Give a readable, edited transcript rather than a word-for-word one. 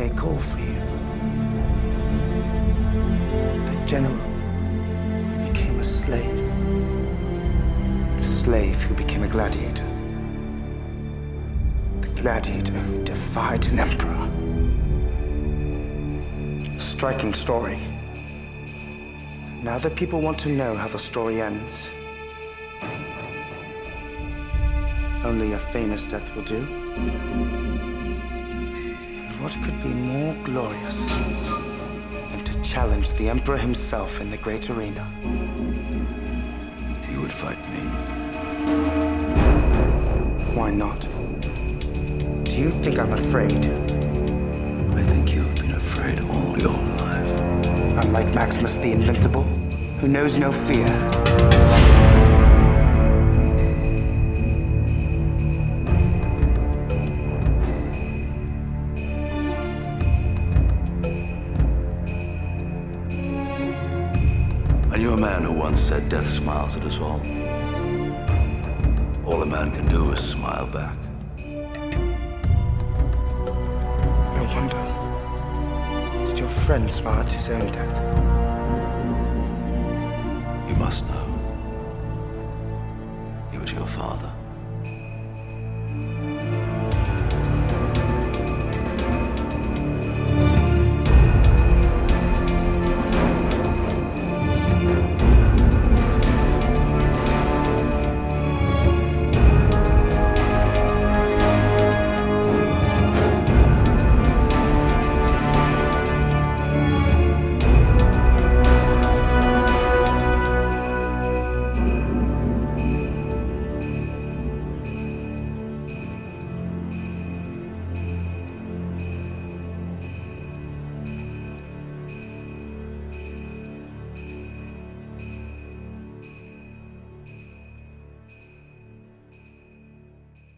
they call for you. The general became a slave. The slave who became a gladiator. The gladiator who defied an emperor. A striking story. Now that people want to know how the story ends, only a famous death will do. And what could be more glorious than to challenge the Emperor himself in the great arena? You would fight me? Why not? Do you think I'm afraid? I think you've been afraid all your life. Unlike Maximus the Invincible, who knows no fear. I knew a man who once said death smiles at us all. All a man can do is smile back. No wonder. Did your friend smile at his own death? You must know. He was your father.